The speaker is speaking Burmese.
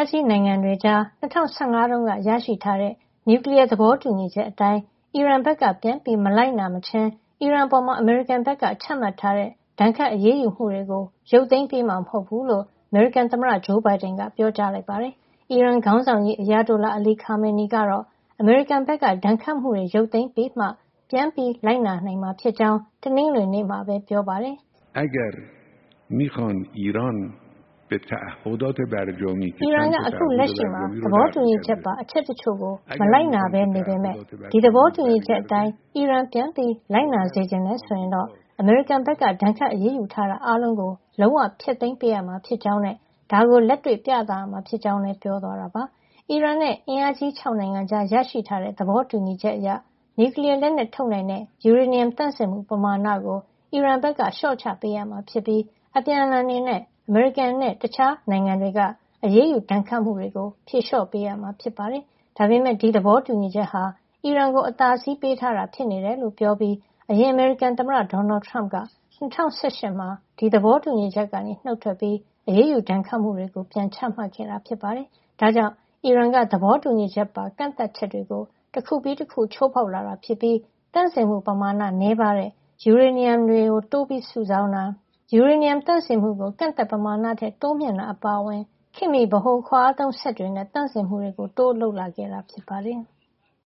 အားကြီးနိုင်ငံတွေကြား2015 တုန်းကရရှိထားတဲ့နျူကလီးယားသဘောတူညီချက်အတိုင်းအီရန်ဘက်ကပြန်ပြီးမလိုက်နာမချင်းအီရန်အပေါ်အမေရိကန်ဘက်ကချမှတ်ထားတဲ့ဒဏ်ခတ်အရေးယူမှုတွေကိုရုပ်သိမ်းပေးမှာမဟုတ်ဘူးလို့အမေရိကန်သမ္မတဂျိုးဘိုင်ဒန်ကပြောကြားလိုက်ပါတယ်။အီရန်ခေါင်းဆောင်ကြီးအယာတိုလာအလီခါမေနီကတော့အမေရိကန်ဘက်ကဒဏ်ခတ်မှုတွေရုပ်သိမ်းပေးမှပြန်ပြီးလိုက်နာနိုင်မှာဖြစ်ကြောင်းတနင်္ဂနွေနေ့မှာပဲပြောပါတယ်။ Agar mikhan Iran be ta'ahhudat barjami အီရန်ကအခုလက်ရှိမှာသဘောတူညီချက်ပါအချက်တချို့ကိုမလိုက်နာဘဲနေပေမဲ့ဒီသဘောတူညီချက်အတိုင်းအီရန်ပြန်ပြီးလိုက်နာစေချင်တယ်ဆိုရင်တော့အမေရိကန်ဘက်ကဒဏ်ခတ်အရေးယူထားတာအားလုံးကိုလုံးဝဖျက်သိမ်းပေးရမှာဖြစ်ကြောင်းနဲ့ဒါကိုလက်တွေ့ပြသရမှာဖြစ်ကြောင်းလည်းပြောသွားတာပါ။အီရန်နဲ့အင်အားကြီး6နိုင်ငံကြားရရှိထားတဲ့သဘောတူညီချက်အရနျူကလီးယားလက်နက်ထုတ်နိုင်တဲ့ယူရေနီယံသန့်စင်မှုပမာဏကိုအီရန်ဘက်ကလျှော့ချပေးရမှာဖြစ်ပြီးအပြန်အလှန်အနေနဲ့အမေရိကန်နဲ့တခြားနိုင်ငံတွေကအရေးယူဒဏ်ခတ်မှုတွေကိုဖြေလျှော့ပေးရမှာဖြစ်ပါတယ်။ဒါပေမဲ့ဒီသဘောတူညီချက်ဟာအီရန်ကိုအသာစီးပေးထားတာဖြစ်နေတယ်လို့ပြောပြီးအရင်အမေရိကန်သမ္မတဒေါ်နယ်ထရမ့်က2018မှာဒီသဘောတူညီချက်ကနေနှုတ်ထွက်ပြီးအရေးယူဒဏ်ခတ်မှုတွေကိုပြန်ချမှတ်ခဲ့တာဖြစ်ပါတယ်။ဒါကြောင့်အီရန်ကသဘောတူညီချက်ပါကန့်သတ်ချက်တွေကိုတစ်ခုပြီးတစ်ခုချိုးဖောက်လာတာဖြစ်ပြီးတန့်စင်မှုပမာဏနည်းပါးတဲ့ယူရေနီယံတွေကိုတိုးပြီးစုဆောင်းတာယူရေနီယံသန့်စင်မှုကိုကန့်သတ်ပမာဏထက်တိုးမြင့်တာအပါအဝင်ခေတ်မီဗဟိုခွါအားသုံးစက်တွေနဲ့သန့်စင်မှုတွေကိုတိုးလုပ်လာခဲ့တာဖြစ်ပါတယ်။